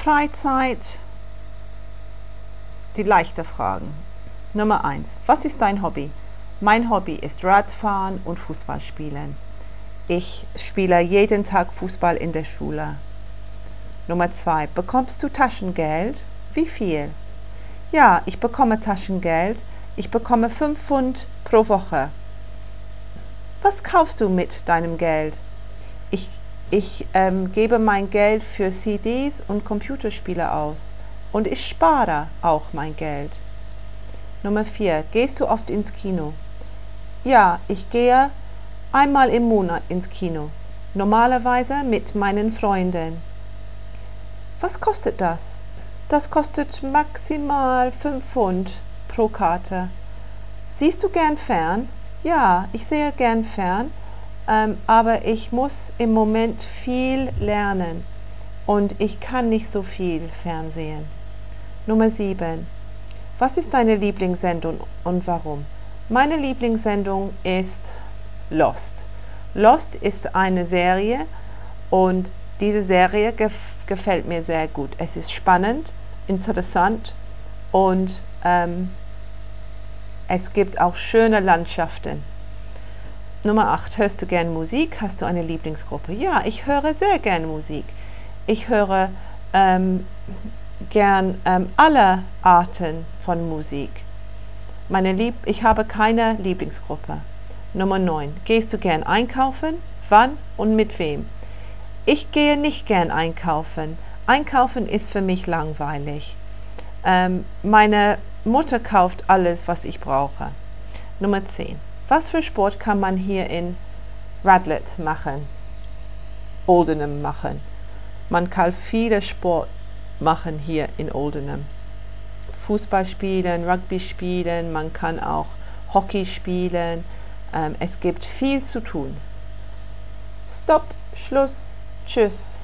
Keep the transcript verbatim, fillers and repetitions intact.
Freizeit die leichten Fragen. Nummer eins. Was ist dein Hobby? Mein Hobby ist Radfahren und Fußball spielen. Ich spiele jeden Tag Fußball in der Schule. Nummer zwei. Bekommst du Taschengeld? Wie viel? Ja, ich bekomme Taschengeld. Ich bekomme fünf Pfund pro Woche. Was kaufst du mit deinem Geld? Ich, ich ähm, gebe mein Geld für C Ds und Computerspiele aus. Und ich spare auch mein Geld. Nummer vier. Gehst du oft ins Kino? Ja, ich gehe einmal im Monat ins Kino. Normalerweise mit meinen Freunden. Was kostet das? Das kostet maximal fünf Pfund pro Karte. Siehst du gern fern? Ja, ich sehe gern fern, ähm, aber ich muss im Moment viel lernen und ich kann nicht so viel fernsehen. Nummer sieben. Was ist deine Lieblingssendung und warum? Meine Lieblingssendung ist Lost. Lost ist eine Serie und diese Serie gef- gefällt mir sehr gut. Es ist spannend, interessant und ähm, es gibt auch schöne Landschaften. Nummer acht. Hörst du gern Musik? Hast du eine Lieblingsgruppe? Ja, ich höre sehr gern Musik. Ich höre ähm, gern ähm, alle Arten von Musik. Meine Lieb- ich habe keine Lieblingsgruppe. Nummer neun. Gehst du gern einkaufen? Wann und mit wem? Ich gehe nicht gern einkaufen. Einkaufen ist für mich langweilig. Ähm, meine Mutter kauft alles, was ich brauche. Nummer zehn. Was für Sport kann man hier in Radlett machen? Oldenham machen. Man kann viele Sport machen hier in Oldenham. Fußball spielen, Rugby spielen, man kann auch Hockey spielen. Ähm, es gibt viel zu tun. Stopp, Schluss, tschüss.